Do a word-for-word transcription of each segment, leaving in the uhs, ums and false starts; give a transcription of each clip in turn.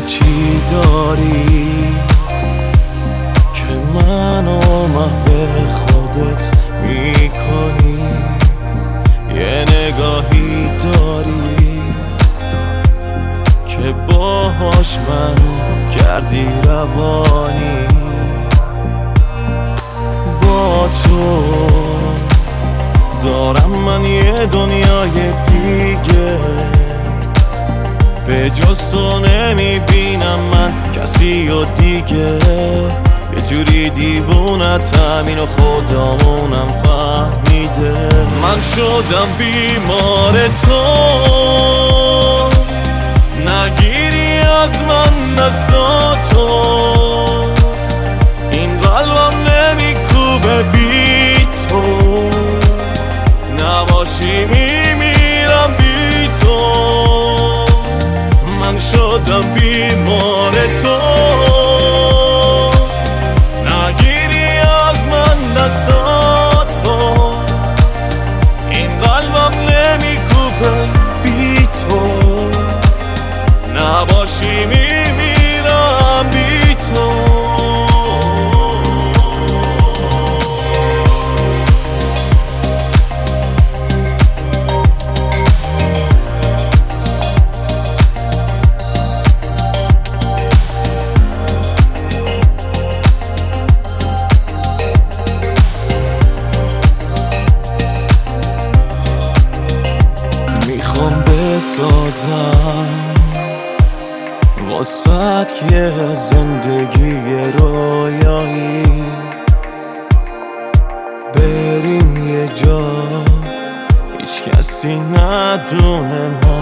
چی داری که منو محو خودت میکنی؟ یه نگاهی داری که باهاش منو کردی روانی. با تو دارم من یه دنیای دیگه، به جز تو نمیبینم من کسی و دیگه. یه جوری دیوونتم اینو خودمونم فهمیده. من شدم بیمار تو، نگیری از من دستاتو. این قلبم نمیکوبه بی تو، نباشی میمیرم بی تو. من شدم بیمار تو، نگیری از من دستاتو. این قلبم نمیکوبه بی تو، نباشی میمیرم بی تو. میخوام بسازم واسه یه زندگی رویایی، بریم یه جا هیچ کسی ندونه ما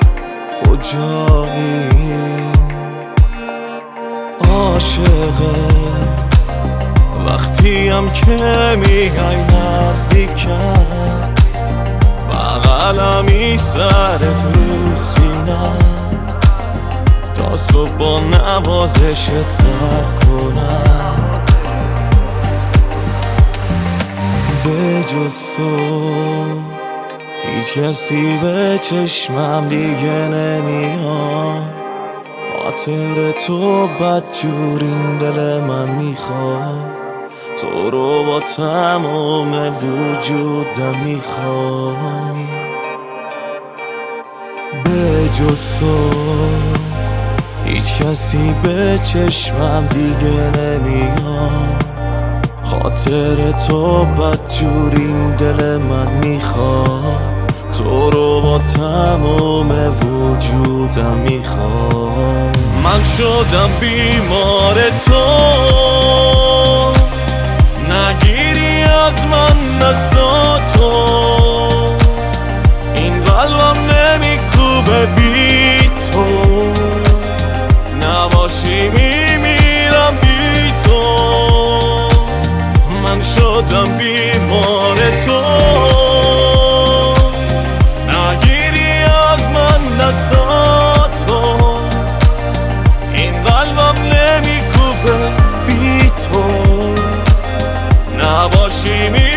کجاییم. عاشقه وقتیم که میای نزدیکم، بغلمی سرت رو سینم، تا صبح با نوازشت سرد کنم. به جز تو هیچ کسی به چشمم دیگه نمیاد. خاطر تو بدجور این دل من میخواد، تو رو با تمام وجودم میخوام. به جز تو هیچ کسی به چشمم دیگه نمیاد. خاطر تو بدجور این دل من میخواد، تو رو با تمام وجودم میخوام. من شدم بیمار تو، نگیری از من دستاتو. این قلبم نمیکوبه بی تو، نباشی میمیرم بی تو. من شدم بیمار تو، نگیری از من دستاتو. این قلبم نمیکوبه بی تو، نباشی می